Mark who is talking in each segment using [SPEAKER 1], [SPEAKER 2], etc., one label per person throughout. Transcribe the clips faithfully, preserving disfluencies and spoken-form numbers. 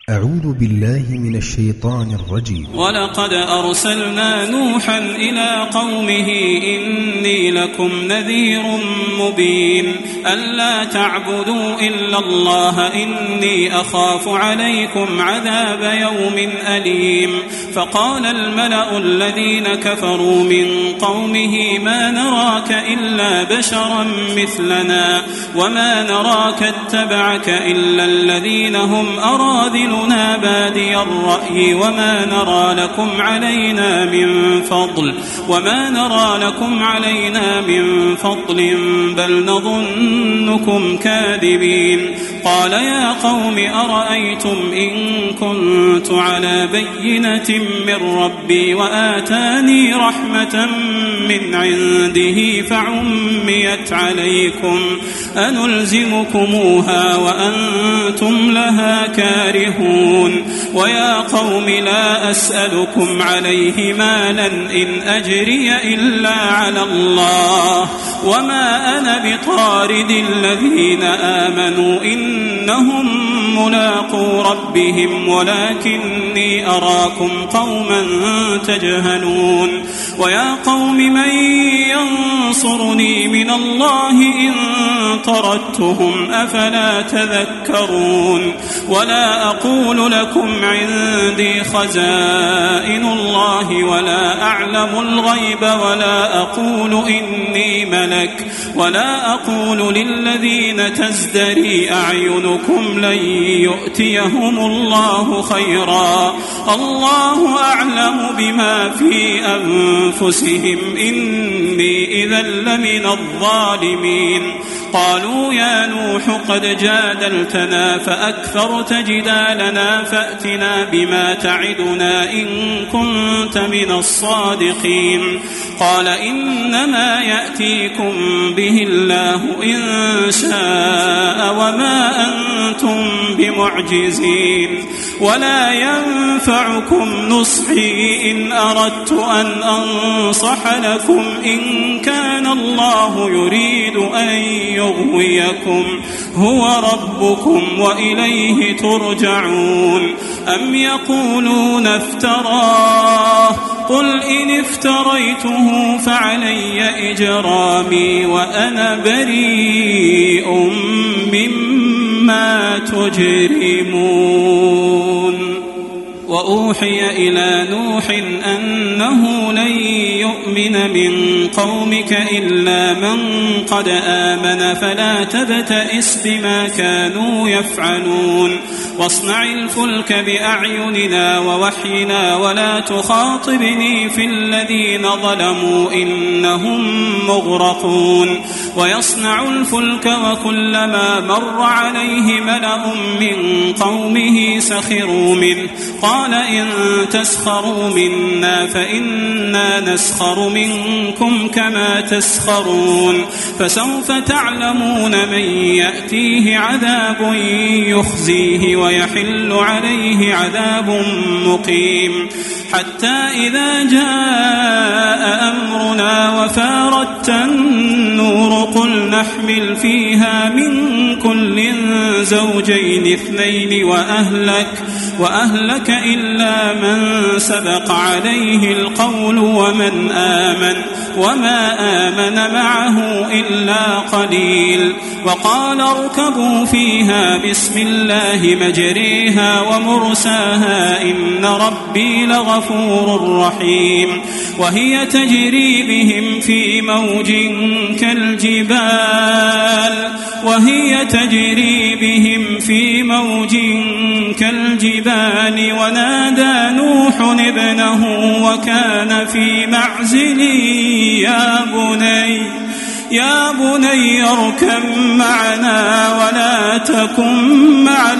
[SPEAKER 1] أعوذ بالله من الشيطان الرجيم.
[SPEAKER 2] ولقد أرسلنا نوحا إلى قومه إني لكم نذير مبين ألا تعبدوا إلا الله إني أخاف عليكم عذاب يوم أليم. فقال الملأ الذين كفروا من قومه ما نراك إلا بشرا مثلنا وما نراك اتبعك إلا الذين هم أراذلنا بادي الرأي وما نرى لكم علينا من فضل وما نرى لكم علينا من فضل بل نظنكم كاذبين. قال يا قوم أرأيتم إن كنت على بينة من ربي وآتاني رحمة من عنده فعميت عليكم أنلزمكموها وأنتم لها كارهون. ويا قوم لا أسألكم عليه مالا إن أجري إلا على الله وما أنا بطارد الذين آمنوا إنهم ملاقو ربهم ولكني أراكم قوما تجهلون. ويا قوم من ينصرني من الله إن طردتهم أفلا تذكرون. ولا أقول لكم عندي خزائن الله ولا أعلم الغيب ولا أقول إني ملك ولا أقول للذين تزدري أعينكم لن يؤتيهم الله خيرا الله أعلم بما في أنفسهم إني إذا لمن الظالمين. قالوا يا نوح قد جادلتنا فأكثرت جدالنا فأتنا بما تعدنا إن كنت من الصادقين. قال إنما يأتيكم به الله إن شاء وما أنتم بمعجزين ولا ينفعكم نصحي إن أردت أن أنصح لكم إن كان الله يريد أن يغويكم هو ربكم وإليه ترجعون. أم يقولون افتراه قل إن افتريته فعلي إجرامي وأنا بريء مما تجرمون. وأوحي إلى نوح أنه لن يؤمن من قومك إلا من قد آمن فلا تبتئس بما كانوا يفعلون. واصنع الفلك بأعيننا ووحينا ولا تخاطبني في الذين ظلموا إنهم مغرقون. ويصنع الفلك وكلما مر عليه ملأ من قومه سخروا منه قال إن تسخروا منا فإنا نسخر منكم كما تسخرون. فسوف تعلمون من يأتيه عذاب يخزيه ويحل عليه عذاب مقيم. حتى إذا جاء أمرنا وفارت النور قل نحمل فيها من كل زوجين اثنين وأهلك وأهلك إلا من سبق عليه القول ومن آمن وما آمن معه إلا قليل. وقال اركبوا فيها بسم الله مجريها ومرساها إن ربي لغفور رحيم. وهي تجري بهم في موج كالجبال وهي تجري بهم في موج كالجبال ونادى نوح ابنه وكان في معزل يا بني يا بني اركب معنا ولا تكن مع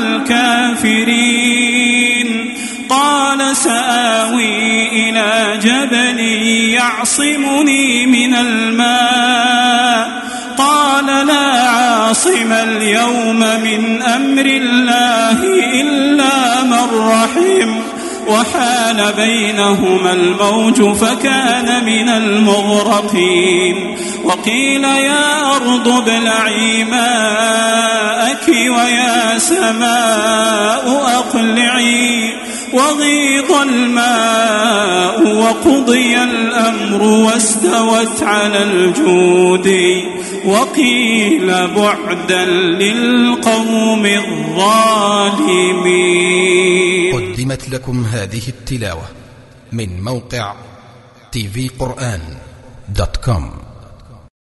[SPEAKER 2] الكافرين. قال سآوي إلى جبل يعصمني من الماء قال لا عاصم اليوم من أمر الله إلا من رحم وحال بينهما الموج فكان من المغرقين. وقيل يا أرض ابلعي ماءك ويا سماء أقلعي السعي وغيض الماء وقضي الأمر واستوت على الجود وقيل بعدا للقوم الظالمين.
[SPEAKER 1] قدمت لكم هذه التلاوة من موقع تي في قرآن دوت كوم.